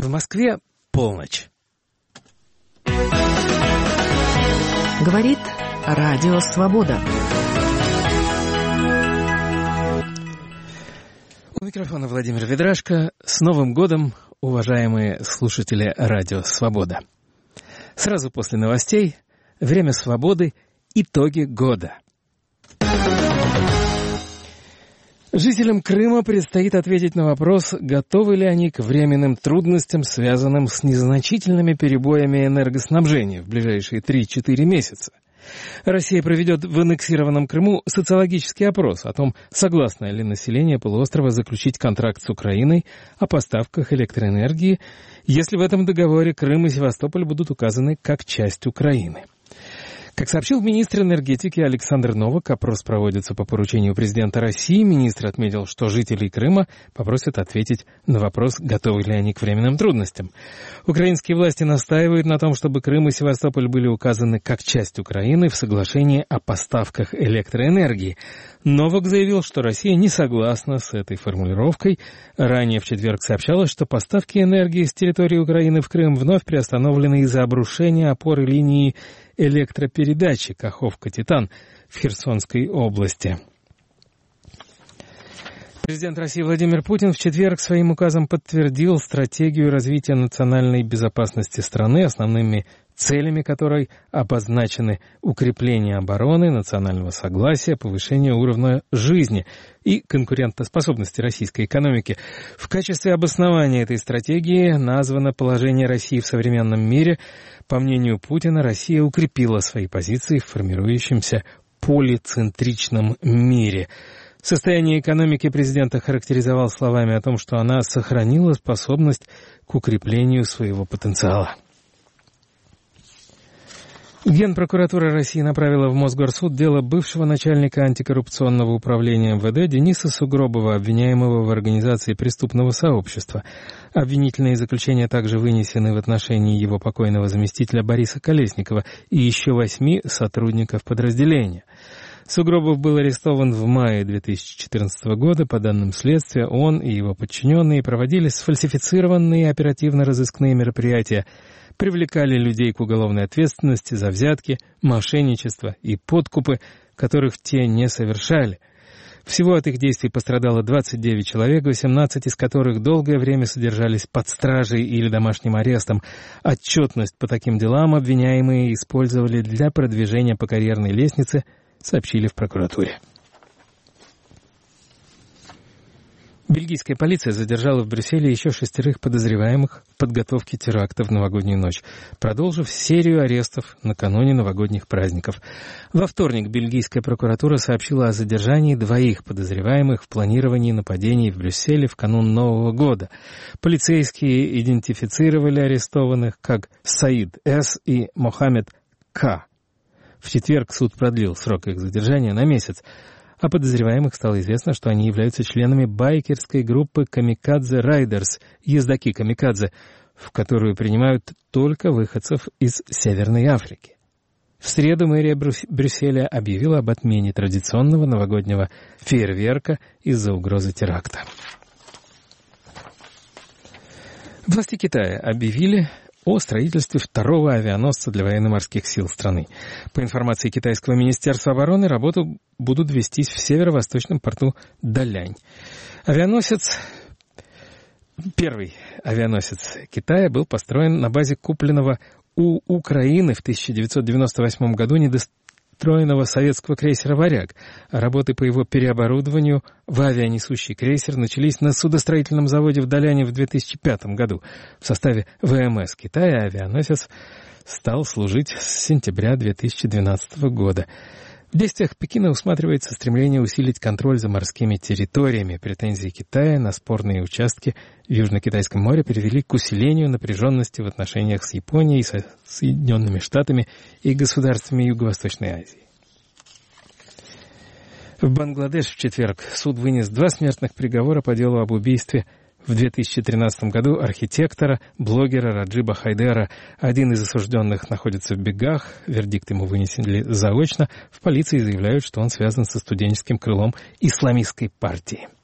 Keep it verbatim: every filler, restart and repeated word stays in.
В Москве полночь. Говорит Радио Свобода. У микрофона Владимир Ведрашко. С Новым годом, уважаемые слушатели Радио Свобода. Сразу после новостей «Время свободы. Итоги года». Жителям Крыма предстоит ответить на вопрос, готовы ли они к временным трудностям, связанным с незначительными перебоями энергоснабжения в ближайшие три-четыре месяца. Россия проведет в аннексированном Крыму социологический опрос о том, согласно ли население полуострова заключить контракт с Украиной о поставках электроэнергии, если в этом договоре Крым и Севастополь будут указаны как часть Украины. Как сообщил министр энергетики Александр Новак, опрос проводится по поручению президента России. Министр отметил, что жителей Крыма попросят ответить на вопрос, готовы ли они к временным трудностям. Украинские власти настаивают на том, чтобы Крым и Севастополь были указаны как часть Украины в соглашении о поставках электроэнергии. Новак заявил, что Россия не согласна с этой формулировкой. Ранее в четверг сообщалось, что поставки энергии с территории Украины в Крым вновь приостановлены из-за обрушения опоры линии электропередачи Каховка-Титан в Херсонской области. Президент России Владимир Путин в четверг своим указом подтвердил стратегию развития национальной безопасности страны, основными целями которой обозначены укрепление обороны, национального согласия, повышение уровня жизни и конкурентоспособности российской экономики. В качестве обоснования этой стратегии названо положение России в современном мире. По мнению Путина, Россия укрепила свои позиции в формирующемся полицентричном мире. Состояние экономики президент охарактеризовал словами о том, что она сохранила способность к укреплению своего потенциала. Генпрокуратура России направила в Мосгорсуд дело бывшего начальника антикоррупционного управления эм вэ дэ Дениса Сугробова, обвиняемого в организации преступного сообщества. Обвинительные заключения также вынесены в отношении его покойного заместителя Бориса Колесникова и еще восьми сотрудников подразделения. Сугробов был арестован в мае две тысячи четырнадцатого года. По данным следствия, он и его подчиненные проводили сфальсифицированные оперативно-розыскные мероприятия, привлекали людей к уголовной ответственности за взятки, мошенничество и подкупы, которых те не совершали. Всего от их действий пострадало двадцать девять человек, восемнадцать из которых долгое время содержались под стражей или домашним арестом. Отчетность по таким делам обвиняемые использовали для продвижения по карьерной лестнице, сообщили в прокуратуре. Бельгийская полиция задержала в Брюсселе еще шестерых подозреваемых в подготовке теракта в новогоднюю ночь, продолжив серию арестов накануне новогодних праздников. Во вторник бельгийская прокуратура сообщила о задержании двоих подозреваемых в планировании нападений в Брюсселе в канун Нового года. Полицейские идентифицировали арестованных как Саид С. и Мохаммед К. В четверг суд продлил срок их задержания на месяц. О подозреваемых стало известно, что они являются членами байкерской группы «Камикадзе Райдерс», ездаки «Камикадзе», в которую принимают только выходцев из Северной Африки. В среду мэрия Брюсселя объявила об отмене традиционного новогоднего фейерверка из-за угрозы теракта. Власти Китая объявили о строительстве второго авианосца для военно-морских сил страны. По информации Китайского министерства обороны, работу будут вестись в северо-восточном порту Далянь. Авианосец, первый авианосец Китая был построен на базе купленного у Украины в тысяча девятьсот девяносто восьмом году недостроенного советского крейсера «Варяг». Работы по его переоборудованию в авианесущий крейсер начались на судостроительном заводе в Даляне в две тысячи пятом году. В составе вэ эм эс Китая авианосец стал служить с сентября две тысячи двенадцатого года. В действиях Пекина усматривается стремление усилить контроль за морскими территориями. Претензии Китая на спорные участки в Южно-Китайском море привели к усилению напряженности в отношениях с Японией, со Соединенными Штатами и государствами Юго-Восточной Азии. В Бангладеш в четверг суд вынес два смертных приговора по делу об убийстве в две тысячи тринадцатом году архитектора, блогера Раджиба Хайдера. Один из осужденных находится в бегах, вердикт ему вынесен заочно. В полиции заявляют, что он связан со студенческим крылом исламистской партии.